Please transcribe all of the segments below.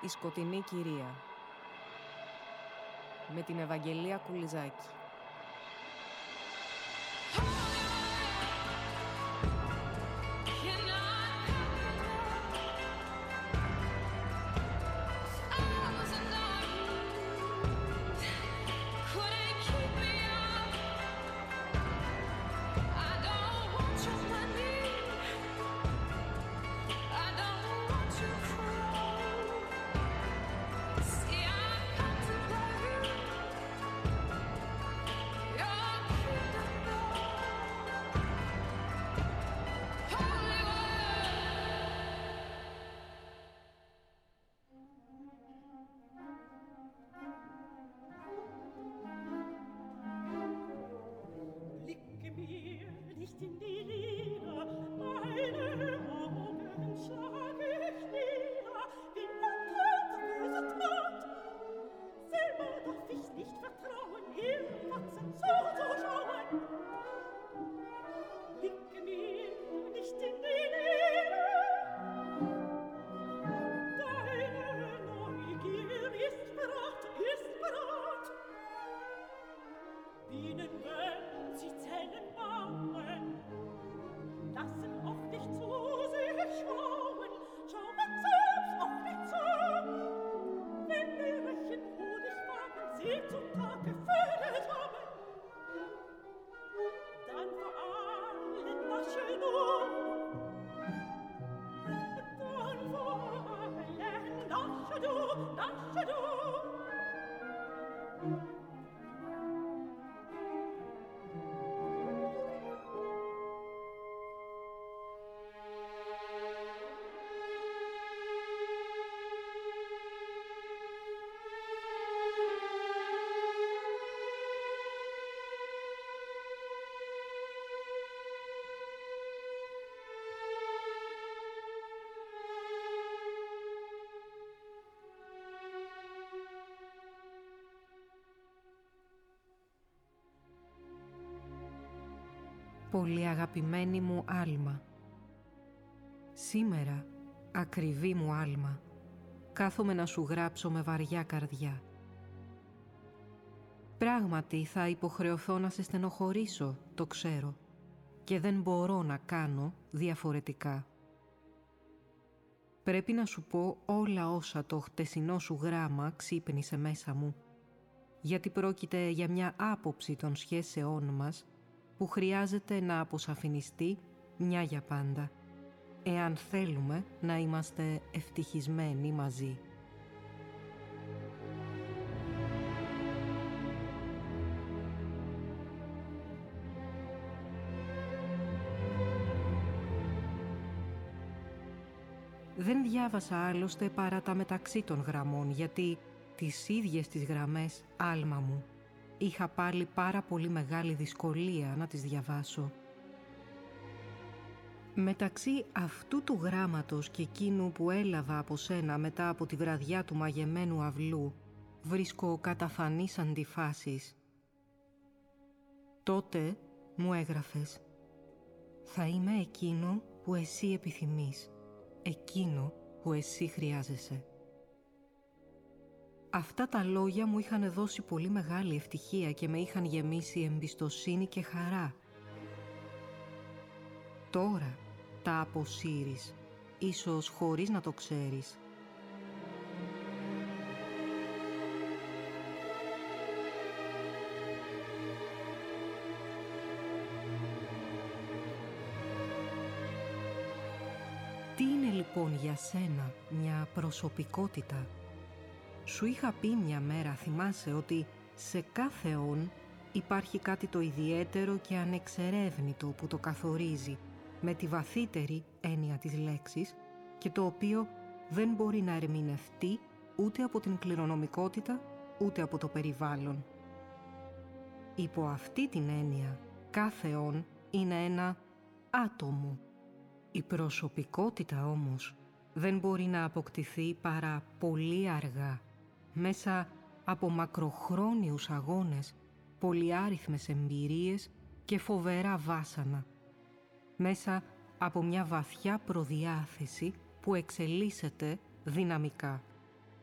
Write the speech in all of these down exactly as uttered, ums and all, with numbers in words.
«Η σκοτεινή κυρία» με την Ευαγγελία Κουλιζάκη. Πολύ αγαπημένη μου Άλμα, σήμερα, ακριβή μου Άλμα, κάθομαι να σου γράψω με βαριά καρδιά. Πράγματι θα υποχρεωθώ να σε στενοχωρήσω, το ξέρω, και δεν μπορώ να κάνω διαφορετικά. Πρέπει να σου πω όλα όσα το χτεσινό σου γράμμα ξύπνησε μέσα μου, γιατί πρόκειται για μια άποψη των σχέσεών μας που χρειάζεται να αποσαφινιστεί μια για πάντα, εάν θέλουμε να είμαστε ευτυχισμένοι μαζί. Δεν διάβασα άλλωστε παρά τα μεταξύ των γραμμών, γιατί τις ίδιες τις γραμμές, Άλμα μου, είχα πάλι πάρα πολύ μεγάλη δυσκολία να τις διαβάσω. Μεταξύ αυτού του γράμματος και εκείνου που έλαβα από σένα μετά από τη βραδιά του μαγεμένου αυλού, βρίσκω καταφανείς αντιφάσεις. Τότε μου έγραφες «Θα είμαι εκείνο που εσύ επιθυμείς, εκείνο που εσύ χρειάζεσαι». Αυτά τα λόγια μου είχαν δώσει πολύ μεγάλη ευτυχία και με είχαν γεμίσει εμπιστοσύνη και χαρά. Τώρα τα αποσύρεις, ίσως χωρίς να το ξέρεις. Τι είναι λοιπόν για σένα μια προσωπικότητα? Σου είχα πει μια μέρα, θυμάσαι, ότι σε κάθε όν υπάρχει κάτι το ιδιαίτερο και ανεξερεύνητο που το καθορίζει με τη βαθύτερη έννοια της λέξης και το οποίο δεν μπορεί να ερμηνευτεί ούτε από την κληρονομικότητα ούτε από το περιβάλλον. Υπό αυτή την έννοια, κάθε όν είναι ένα άτομο. Η προσωπικότητα όμως δεν μπορεί να αποκτηθεί παρά πολύ αργά, μέσα από μακροχρόνιους αγώνες, πολυάριθμες εμπειρίες και φοβερά βάσανα, μέσα από μια βαθιά προδιάθεση που εξελίσσεται δυναμικά.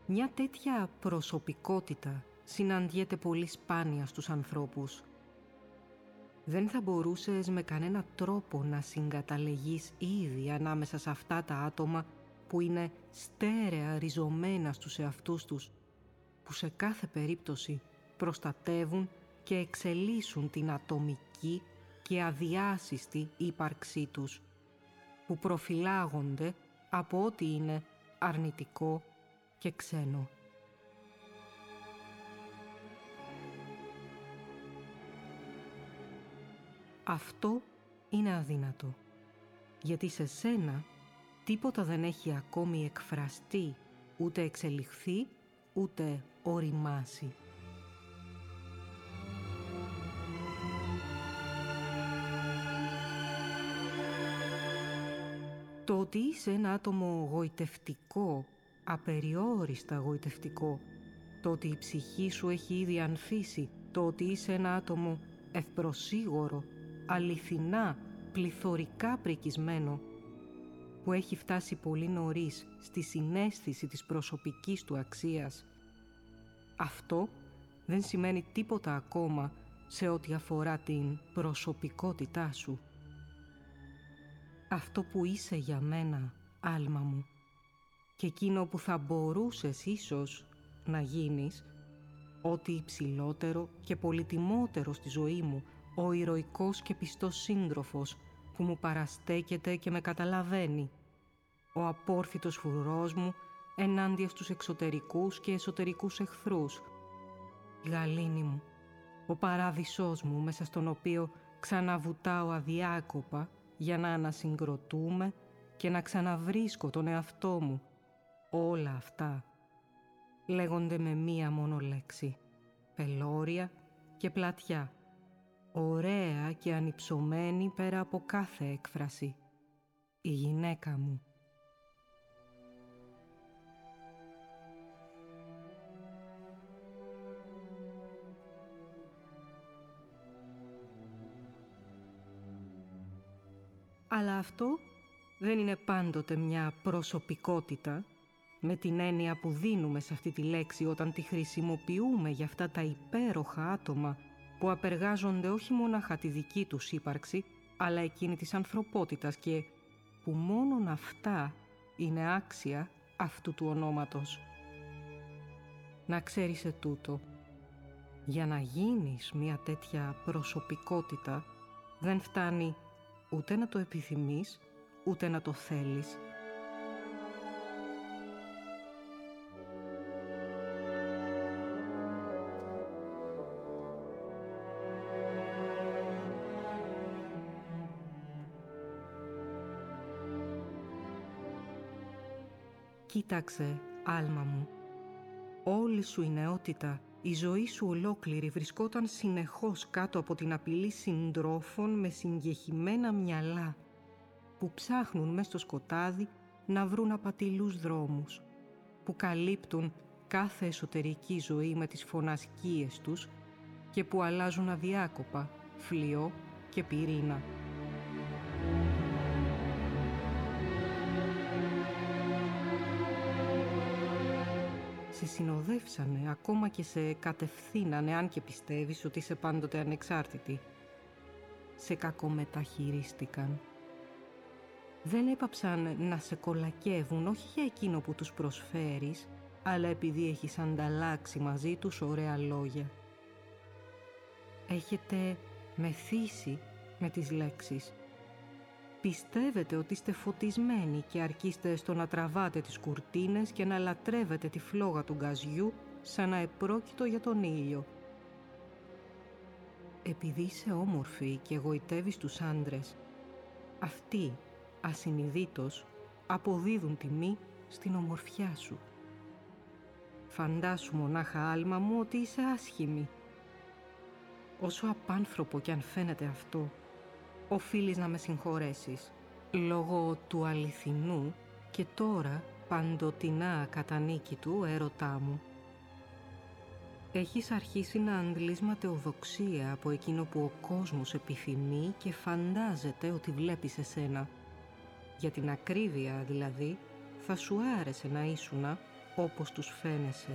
Μια τέτοια προσωπικότητα συναντιέται πολύ σπάνια στους ανθρώπους. Δεν θα μπορούσες με κανένα τρόπο να συγκαταλεγείς ήδη ανάμεσα σε αυτά τα άτομα που είναι στέρεα ριζωμένα στους εαυτούς τους, που σε κάθε περίπτωση προστατεύουν και εξελίσσουν την ατομική και αδιάσυστη ύπαρξή τους, που προφυλάγονται από ό,τι είναι αρνητικό και ξένο. Αυτό είναι αδύνατο, γιατί σε σένα τίποτα δεν έχει ακόμη εκφραστεί, ούτε εξελιχθεί, ούτε οριμάσει. Το ότι είσαι ένα άτομο γοητευτικό, απεριόριστα γοητευτικό, το ότι η ψυχή σου έχει ήδη ανθίσει, το ότι είσαι ένα άτομο ευπροσίγωρο, αληθινά, πληθωρικά πρικισμένο, που έχει φτάσει πολύ νωρίς στη συναίσθηση της προσωπικής του αξίας, αυτό δεν σημαίνει τίποτα ακόμα σε ό,τι αφορά την προσωπικότητά σου. Αυτό που είσαι για μένα, άλμα μου, και εκείνο που θα μπορούσες ίσως να γίνεις, ό,τι υψηλότερο και πολυτιμότερο στη ζωή μου, ο ηρωικός και πιστός σύντροφος που μου παραστέκεται και με καταλαβαίνει, ο απόρθητος φρουρός μου ενάντια στους εξωτερικούς και εσωτερικούς εχθρούς, η γαλήνη μου, ο παράδεισός μου μέσα στον οποίο ξαναβουτάω αδιάκοπα για να ανασυγκροτούμε και να ξαναβρίσκω τον εαυτό μου. Όλα αυτά λέγονται με μία μόνο λέξη, πελώρια και πλατιά, ωραία και ανυψωμένη πέρα από κάθε έκφραση, η γυναίκα μου. Αλλά αυτό δεν είναι πάντοτε μια προσωπικότητα, με την έννοια που δίνουμε σε αυτή τη λέξη όταν τη χρησιμοποιούμε για αυτά τα υπέροχα άτομα που απεργάζονται όχι μόναχα τη δική τους ύπαρξη, αλλά εκείνη της ανθρωπότητας και που μόνον αυτά είναι άξια αυτού του ονόματος. Να ξέρεις ετούτο, για να γίνεις μια τέτοια προσωπικότητα δεν φτάνει ούτε να το επιθυμείς, ούτε να το θέλεις. Κοίταξε, άλμα μου, όλη σου η νεότητα, η ζωή σου ολόκληρη βρισκόταν συνεχώς κάτω από την απειλή συντρόφων με συγκεχημένα μυαλά που ψάχνουν μες στο σκοτάδι να βρουν απατηλούς δρόμους, που καλύπτουν κάθε εσωτερική ζωή με τις φωνασκίες τους και που αλλάζουν αδιάκοπα φλοιό και πυρήνα. Σε συνοδεύσανε, ακόμα και σε κατευθύνανε, αν και πιστεύεις ότι είσαι πάντοτε ανεξάρτητη. Σε κακομεταχειρίστηκαν. Δεν έπαψαν να σε κολακεύουν, όχι για εκείνο που τους προσφέρεις, αλλά επειδή έχεις ανταλλάξει μαζί τους ωραία λόγια. Έχετε μεθύσει με τις λέξεις. Πιστεύετε ότι είστε φωτισμένοι και αρκείστε στο να τραβάτε τις κουρτίνες και να λατρεύετε τη φλόγα του γκαζιού σαν να επρόκειτο για τον ήλιο. Επειδή είσαι όμορφη και γοητεύεις τους άντρες, αυτοί, ασυνειδήτως, αποδίδουν τιμή στην ομορφιά σου. Φαντάσου μονάχα, άλμα μου, ότι είσαι άσχημη. Όσο απάνθρωπο κι αν φαίνεται αυτό, οφείλεις να με συγχωρέσεις, λόγω του αληθινού και τώρα παντοτινά κατανίκητου έρωτά μου. Έχεις αρχίσει να αντλείς ματαιοδοξία από εκείνο που ο κόσμος επιθυμεί και φαντάζεται ότι βλέπεις εσένα. Για την ακρίβεια δηλαδή, θα σου άρεσε να ήσουνα όπως τους φαίνεσαι.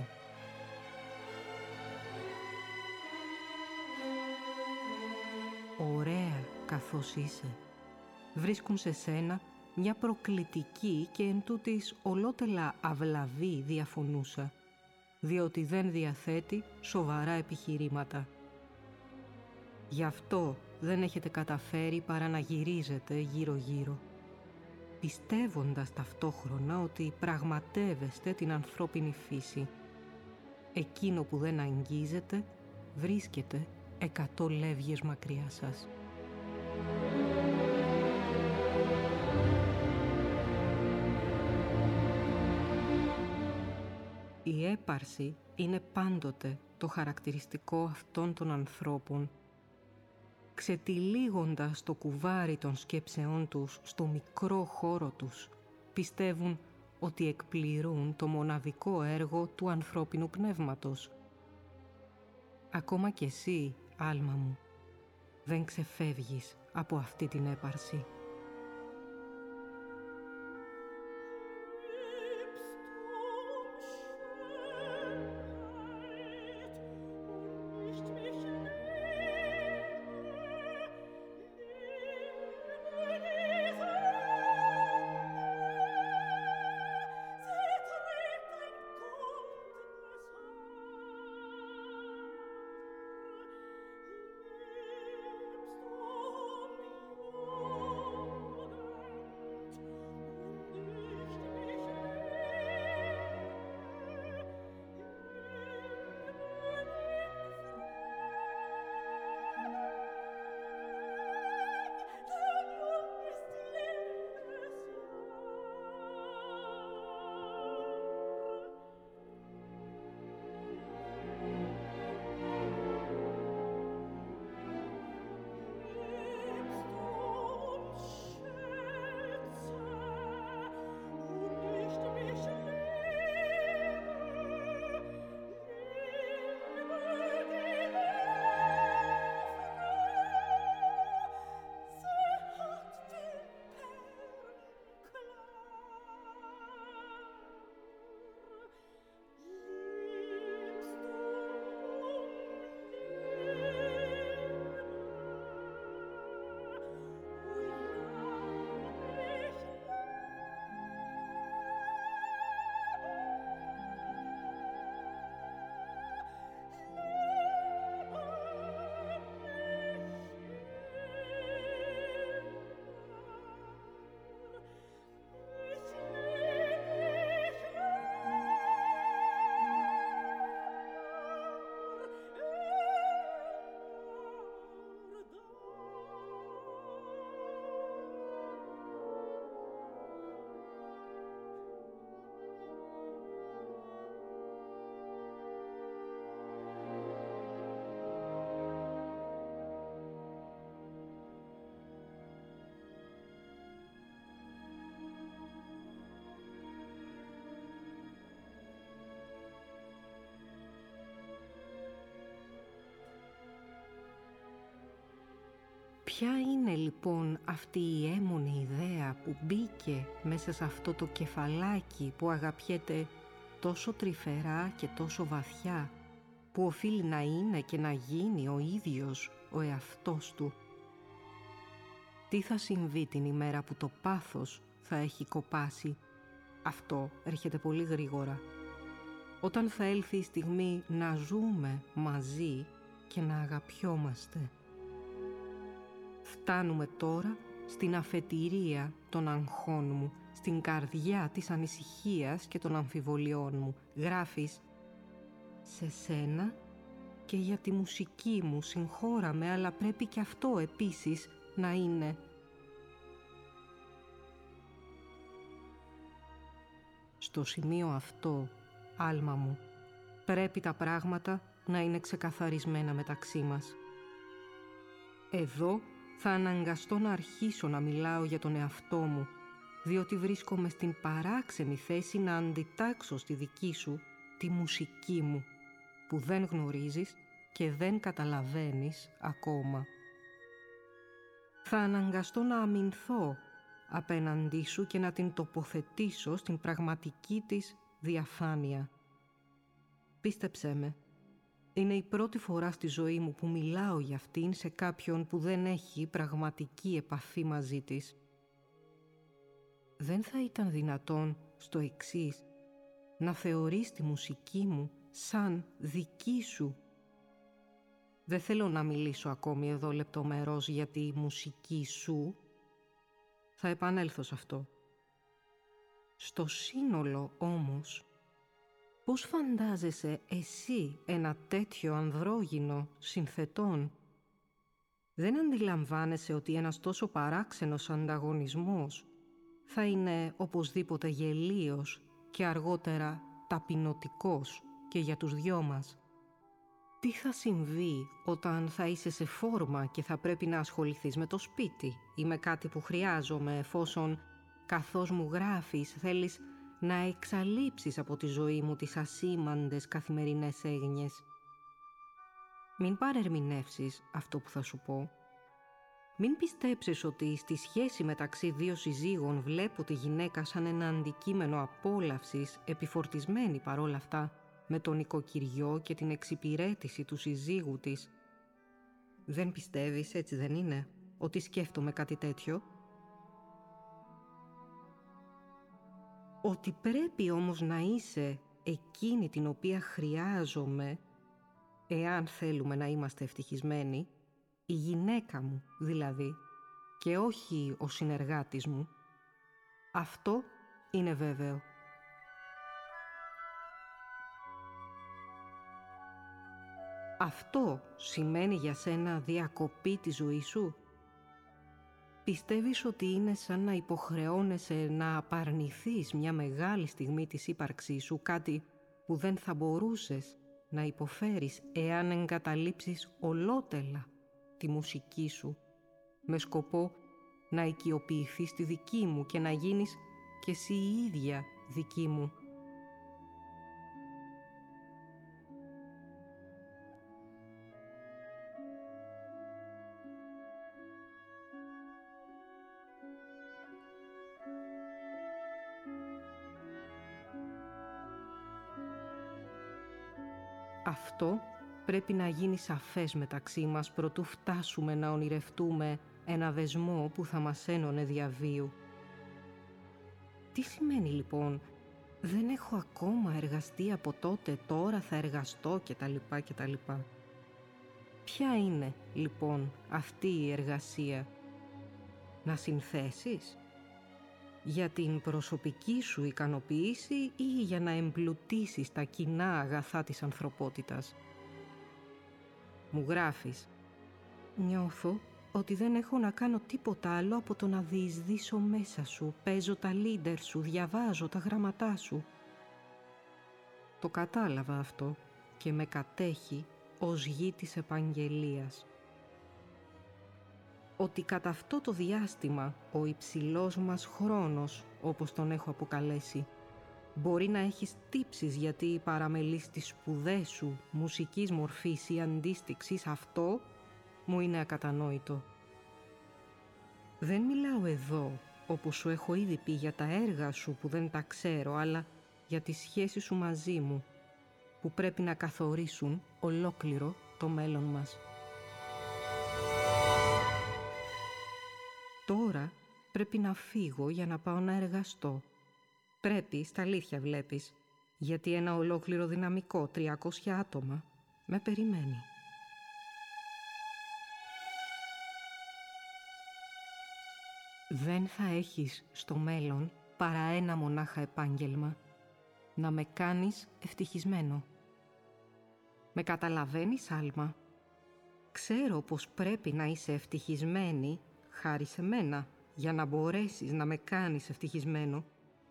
Ωραία καθώς είσαι. Βρίσκουν σε σένα μια προκλητική και εν τούτης ολότελα αυλαβή διαφωνούσα, διότι δεν διαθέτει σοβαρά επιχειρήματα. Γι' αυτό δεν έχετε καταφέρει παρά να γυρίζετε γύρω-γύρω, πιστεύοντας ταυτόχρονα ότι πραγματεύεστε την ανθρώπινη φύση. Εκείνο που δεν αγγίζετε βρίσκεται εκατό λεύγες μακριά σας. Η έπαρση είναι πάντοτε το χαρακτηριστικό αυτών των ανθρώπων. Ξετυλίγοντας το κουβάρι των σκέψεών τους στο μικρό χώρο τους, πιστεύουν ότι εκπληρούν το μοναδικό έργο του ανθρώπινου πνεύματος. Ακόμα κι εσύ, άλμα μου, δεν ξεφεύγεις από αυτή την έπαρση. Ποια είναι λοιπόν αυτή η έμονη ιδέα που μπήκε μέσα σε αυτό το κεφαλάκι που αγαπιέται τόσο τρυφερά και τόσο βαθιά, που οφείλει να είναι και να γίνει ο ίδιος ο εαυτός του? Τι θα συμβεί την ημέρα που το πάθος θα έχει κοπάσει? Αυτό έρχεται πολύ γρήγορα. Όταν θα έλθει η στιγμή να ζούμε μαζί και να αγαπιόμαστε. Φτάνουμε τώρα στην αφετηρία των αγχών μου, στην καρδιά της ανησυχίας και των αμφιβολιών μου. Γράφεις: «Σε σένα και για τη μουσική μου συγχώραμε, αλλά πρέπει και αυτό επίσης να είναι». Στο σημείο αυτό, άλμα μου, πρέπει τα πράγματα να είναι ξεκαθαρισμένα μεταξύ μας. Εδώ θα αναγκαστώ να αρχίσω να μιλάω για τον εαυτό μου, διότι βρίσκομαι στην παράξενη θέση να αντιτάξω στη δική σου τη μουσική μου, που δεν γνωρίζεις και δεν καταλαβαίνεις ακόμα. Θα αναγκαστώ να αμυνθώ απέναντί σου και να την τοποθετήσω στην πραγματική της διαφάνεια. Πίστεψέ με, είναι η πρώτη φορά στη ζωή μου που μιλάω για αυτήν σε κάποιον που δεν έχει πραγματική επαφή μαζί της. Δεν θα ήταν δυνατόν στο εξής να θεωρείς τη μουσική μου σαν δική σου? Δεν θέλω να μιλήσω ακόμη εδώ λεπτομερώς για τη μουσική σου. Θα επανέλθω σε αυτό. Στο σύνολο όμως, πώς φαντάζεσαι εσύ ένα τέτοιο ανδρόγυνο συνθετών? Δεν αντιλαμβάνεσαι ότι ένας τόσο παράξενος ανταγωνισμός θα είναι οπωσδήποτε γελίος και αργότερα ταπεινωτικός και για τους δυο μας? Τι θα συμβεί όταν θα είσαι σε φόρμα και θα πρέπει να ασχοληθείς με το σπίτι ή με κάτι που χρειάζομαι, εφόσον καθώς μου γράφεις θέλεις να εξαλείψεις από τη ζωή μου τις ασήμαντες καθημερινές έγνοιες? Μην παρερμηνεύσεις αυτό που θα σου πω. Μην πιστέψεις ότι στη σχέση μεταξύ δύο συζύγων βλέπω τη γυναίκα σαν ένα αντικείμενο απόλαυσης, επιφορτισμένη παρόλα αυτά με τον οικοκυριό και την εξυπηρέτηση του συζύγου της. Δεν πιστεύεις, έτσι δεν είναι, ότι σκέφτομαι κάτι τέτοιο? Ότι πρέπει όμως να είσαι εκείνη την οποία χρειάζομαι, εάν θέλουμε να είμαστε ευτυχισμένοι, η γυναίκα μου δηλαδή, και όχι ο συνεργάτης μου. Αυτό είναι βέβαιο. Αυτό σημαίνει για σένα διακοπή της ζωής σου? Πιστεύεις ότι είναι σαν να υποχρεώνεσαι να απαρνηθείς μια μεγάλη στιγμή της ύπαρξής σου, κάτι που δεν θα μπορούσες να υποφέρεις εάν εγκαταλείψεις ολότελα τη μουσική σου, με σκοπό να οικειοποιηθείς τη δική μου και να γίνεις και εσύ η ίδια δική μου? Αυτό πρέπει να γίνει σαφές μεταξύ μας προτού φτάσουμε να ονειρευτούμε ένα δεσμό που θα μας ένωνε διαβίου. Τι σημαίνει λοιπόν «δεν έχω ακόμα εργαστεί από τότε, τώρα θα εργαστώ» κτλ. κτλ. Ποια είναι λοιπόν αυτή η εργασία? Να συνθέσεις? Για την προσωπική σου ικανοποίηση ή για να εμπλουτίσεις τα κοινά αγαθά της ανθρωπότητας? Μου γράφεις «Νιώθω ότι δεν έχω να κάνω τίποτα άλλο από το να διεισδύσω μέσα σου, παίζω τα λίντερ σου, διαβάζω τα γράμματά σου». Το κατάλαβα αυτό και με κατέχει ως γη της επαγγελίας. Ότι κατά αυτό το διάστημα ο υψηλός μας χρόνος, όπως τον έχω αποκαλέσει, μπορεί να έχεις τύψεις γιατί παραμελείς τις σπουδές σου μουσικής μορφής ή αντίστοιξης, αυτό μου είναι ακατανόητο. Δεν μιλάω εδώ, όπως σου έχω ήδη πει, για τα έργα σου που δεν τα ξέρω, αλλά για τη σχέση σου μαζί μου, που πρέπει να καθορίσουν ολόκληρο το μέλλον μας. Τώρα πρέπει να φύγω για να πάω να εργαστώ. Πρέπει, στα αλήθεια βλέπεις, γιατί ένα ολόκληρο δυναμικό τριακόσια άτομα με περιμένει. Δεν θα έχεις στο μέλλον παρά ένα μονάχα επάγγελμα, να με κάνεις ευτυχισμένο. Με καταλαβαίνεις, Άλμα? Ξέρω πως πρέπει να είσαι ευτυχισμένη χάρη σε μένα, για να μπορέσεις να με κάνεις ευτυχισμένο.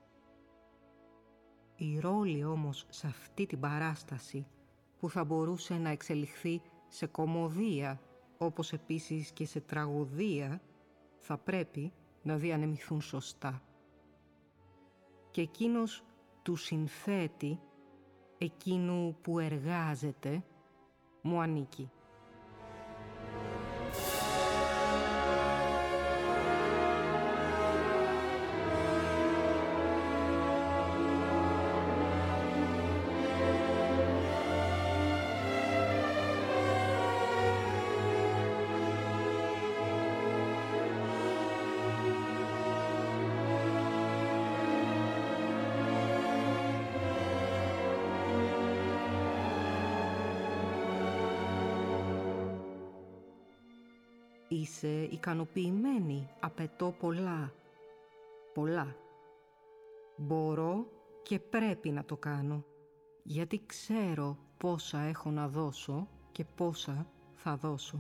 Η ρόλη όμως σε αυτή την παράσταση, που θα μπορούσε να εξελιχθεί σε κωμωδία, όπως επίσης και σε τραγωδία, θα πρέπει να διανεμηθούν σωστά. Και εκείνος του συνθέτη, εκείνου που εργάζεται, μου ανήκει. Είσαι ικανοποιημένη, απαιτώ πολλά, πολλά. Μπορώ και πρέπει να το κάνω, γιατί ξέρω πόσα έχω να δώσω και πόσα θα δώσω.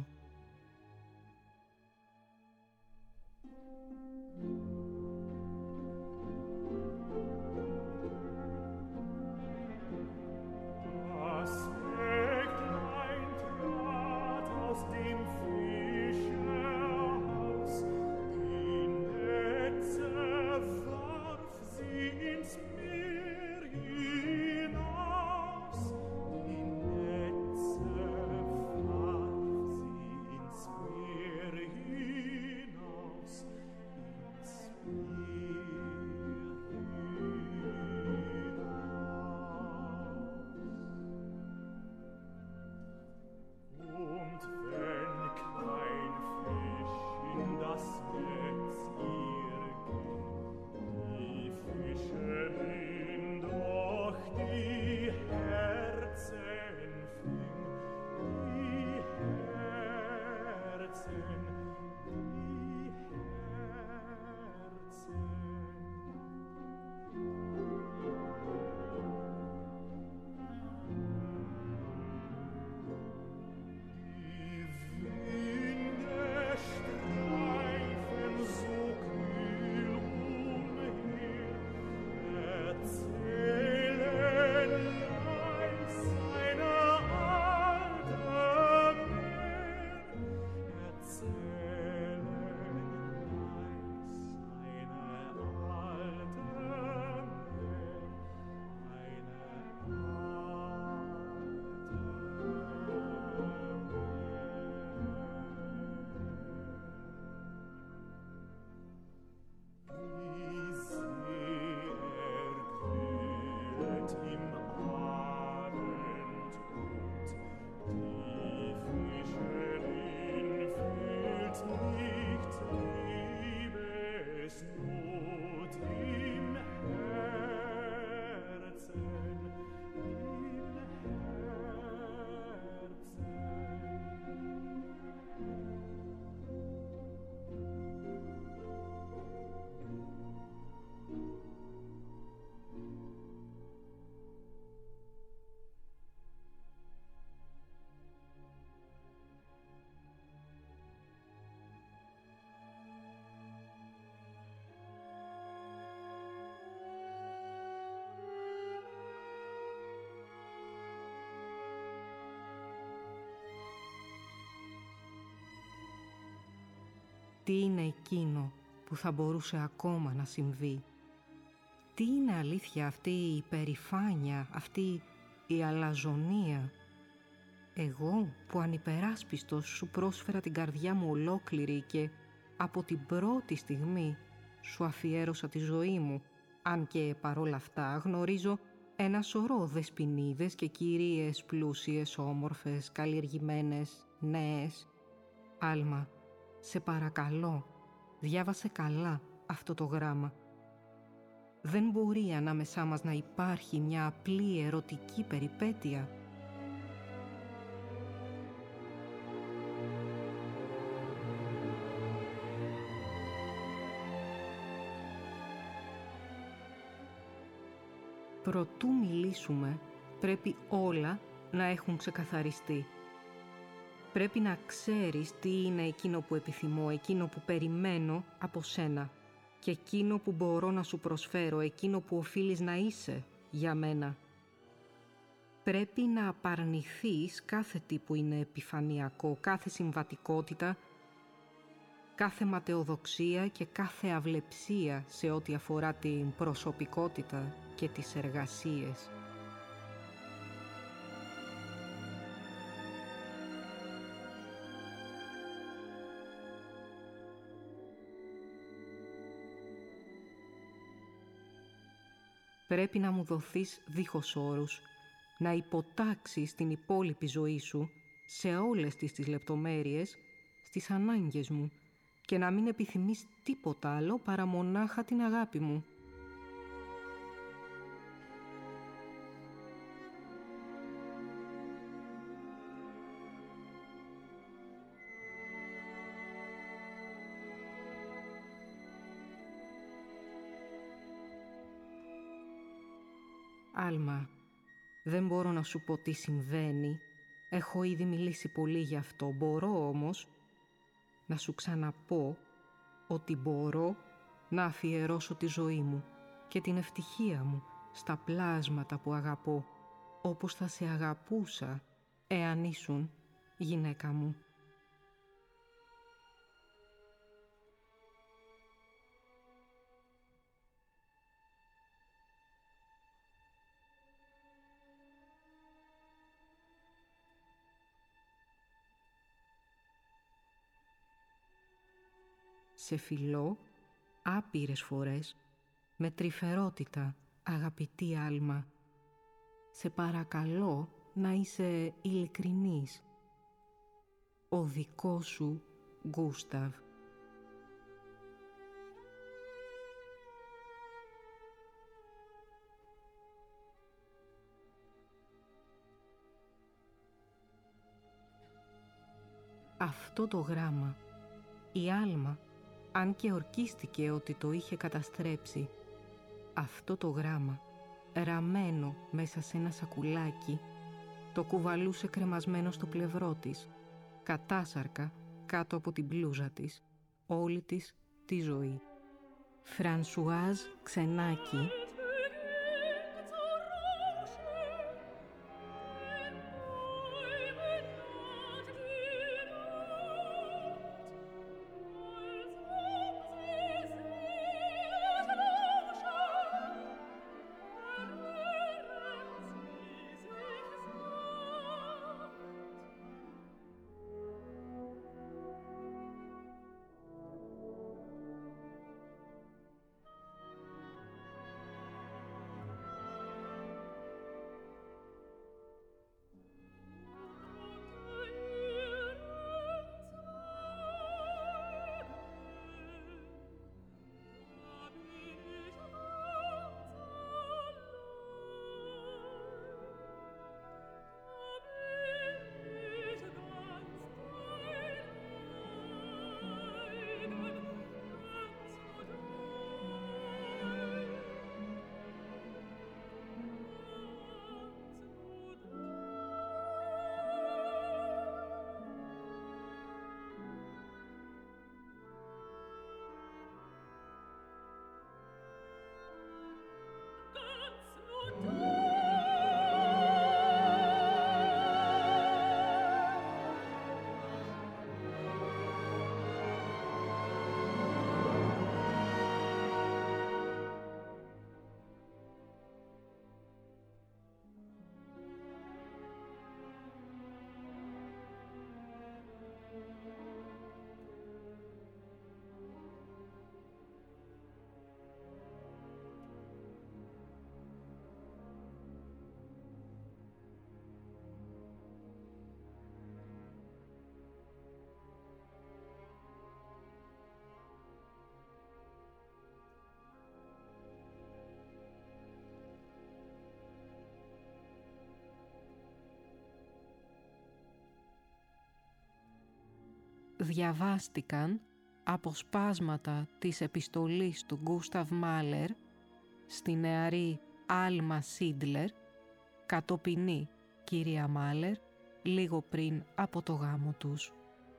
Τι είναι εκείνο που θα μπορούσε ακόμα να συμβεί? Τι είναι αλήθεια αυτή η υπερηφάνεια, αυτή η αλαζονία? Εγώ που ανυπεράσπιστος σου πρόσφερα την καρδιά μου ολόκληρη και από την πρώτη στιγμή σου αφιέρωσα τη ζωή μου, αν και παρόλα αυτά γνωρίζω ένα σωρό δεσποινίδες και κυρίες πλούσιες, όμορφες, καλλιεργημένες, νέες. Άλμα, σε παρακαλώ, διάβασε καλά αυτό το γράμμα. Δεν μπορεί ανάμεσά μας να υπάρχει μια απλή ερωτική περιπέτεια. Προτού μιλήσουμε, πρέπει όλα να έχουν ξεκαθαριστεί. Πρέπει να ξέρεις τι είναι εκείνο που επιθυμώ, εκείνο που περιμένω από σένα και εκείνο που μπορώ να σου προσφέρω, εκείνο που οφείλεις να είσαι για μένα. Πρέπει να απαρνηθείς κάθε τι που είναι επιφανειακό, κάθε συμβατικότητα, κάθε ματαιοδοξία και κάθε αυλεψία σε ό,τι αφορά την προσωπικότητα και τις εργασίες. Πρέπει να μου δοθείς δίχως όρους, να υποτάξεις την υπόλοιπη ζωή σου σε όλες τις, τις λεπτομέρειες, στις ανάγκες μου και να μην επιθυμείς τίποτα άλλο παρά μονάχα την αγάπη μου. Άλμα, δεν μπορώ να σου πω τι συμβαίνει. Έχω ήδη μιλήσει πολύ γι' αυτό. Μπορώ όμως να σου ξαναπώ ότι μπορώ να αφιερώσω τη ζωή μου και την ευτυχία μου στα πλάσματα που αγαπώ, όπως θα σε αγαπούσα εάν ήσουν γυναίκα μου. Σε φιλώ άπειρες φορές με τρυφερότητα, αγαπητή Άλμα. Σε παρακαλώ να είσαι ειλικρινής. Ο δικός σου Γκούσταβ. Αυτό το γράμμα, η Άλμα, αν και ορκίστηκε ότι το είχε καταστρέψει, αυτό το γράμμα, ραμμένο μέσα σε ένα σακουλάκι, το κουβαλούσε κρεμασμένο στο πλευρό της, κατάσαρκα κάτω από την μπλούζα της, όλη της τη ζωή. Φρανσουάζ Ξενάκη, διαβάστηκαν αποσπάσματα της επιστολής του Γκούσταβ Μάλερ στη νεαρή Άλμα Σίντλερ, κατοπινή κυρία Μάλερ, λίγο πριν από το γάμο τους.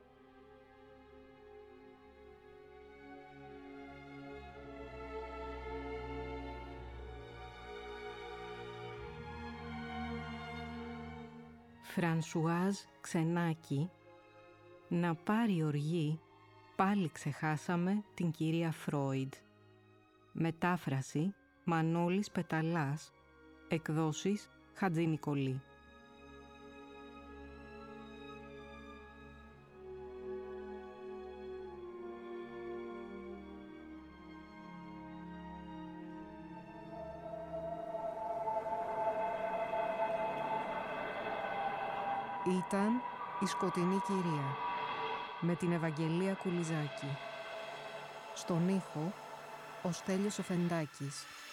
Φρανσουάζ Ξενάκη, να πάρει οργή, πάλι ξεχάσαμε την κυρία Φρόιντ. Μετάφραση Μανώλης Πεταλάς, εκδόσεις Χατζη Νικολή. Ήταν η Σκοτεινή Κυρία με την Ευαγγελία Κουλιζάκη. Στον ήχο ο Στέλιος Οφεντάκης.